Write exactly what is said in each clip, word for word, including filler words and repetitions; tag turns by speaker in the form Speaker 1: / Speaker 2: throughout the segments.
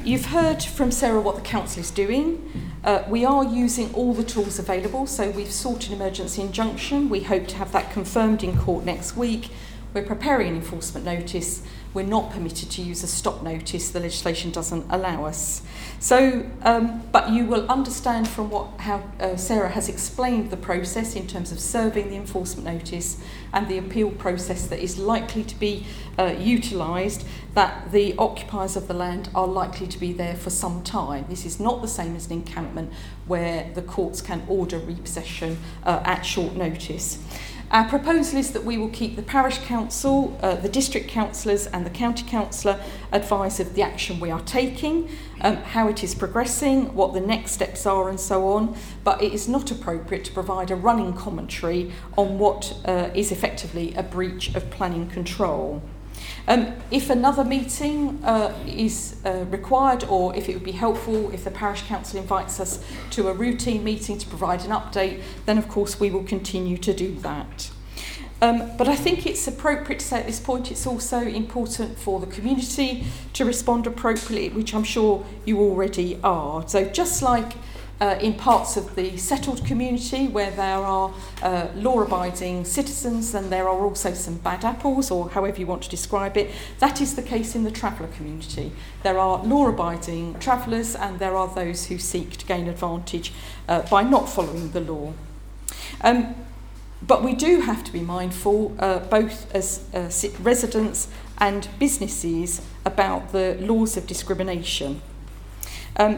Speaker 1: you've heard from Sarah what the council is doing. Uh, we are using all the tools available, so we've sought an emergency injunction. We hope to have that confirmed in court next week. We're preparing an enforcement notice. We're not permitted to use a stop notice. The legislation doesn't allow us. So, um, but you will understand from what how uh, Sarah has explained the process in terms of serving the enforcement notice and the appeal process that is likely to be uh, utilised, that the occupiers of the land are likely to be there for some time. This is not the same as an encampment where the courts can order repossession uh, at short notice. Our proposal is that we will keep the parish council, uh, the district councillors and the county councillor advised of the action we are taking, um, how it is progressing, what the next steps are and so on, but it is not appropriate to provide a running commentary on what uh, is effectively a breach of planning control. Um, if another meeting uh, is uh, required, or if it would be helpful if the parish council invites us to a routine meeting to provide an update, then of course we will continue to do that. Um, but I think it's appropriate to say at this point it's also important for the community to respond appropriately, which I'm sure you already are. So just like Uh, in parts of the settled community where there are uh, law-abiding citizens and there are also some bad apples, or however you want to describe it, that is the case in the traveller community. There are law-abiding travellers and there are those who seek to gain advantage uh, by not following the law. Um, but we do have to be mindful, uh, both as uh, residents and businesses, about the laws of discrimination. Um,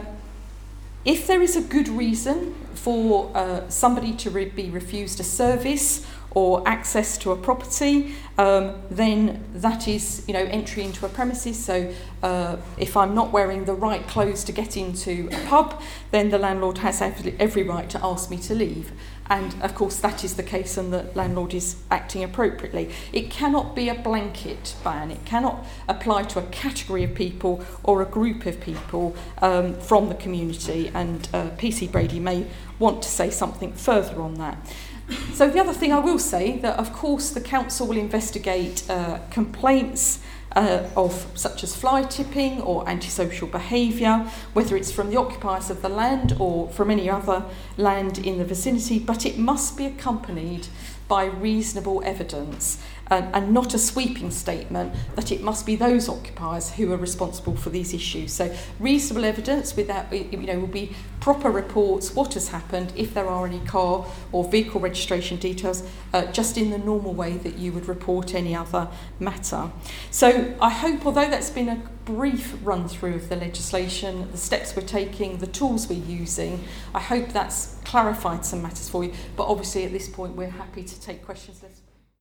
Speaker 1: If there is a good reason for uh, somebody to re- be refused a service or access to a property, um, then that is, you know, entry into a premises. So uh, if I'm not wearing the right clothes to get into a pub, then the landlord has every, every right to ask me to leave. And of course that is the case, and the landlord is acting appropriately. It cannot be a blanket ban. It cannot apply to a category of people or a group of people um, from the community, and uh, P C Brady may want to say something further on that. So the other thing I will say, that of course the council will investigate uh, complaints uh, of such as fly tipping or antisocial behaviour, whether it's from the occupiers of the land or from any other land in the vicinity, but it must be accompanied by reasonable evidence, and, and not a sweeping statement that it must be those occupiers who are responsible for these issues. So reasonable evidence without, you know, will be proper reports, what has happened, if there are any car or vehicle registration details, uh, just in the normal way that you would report any other matter. So I hope, although that's been a brief run through of the legislation, the steps we're taking, the tools we're using, I hope that's clarified some matters for you. But obviously at this point we're happy to take questions. Let's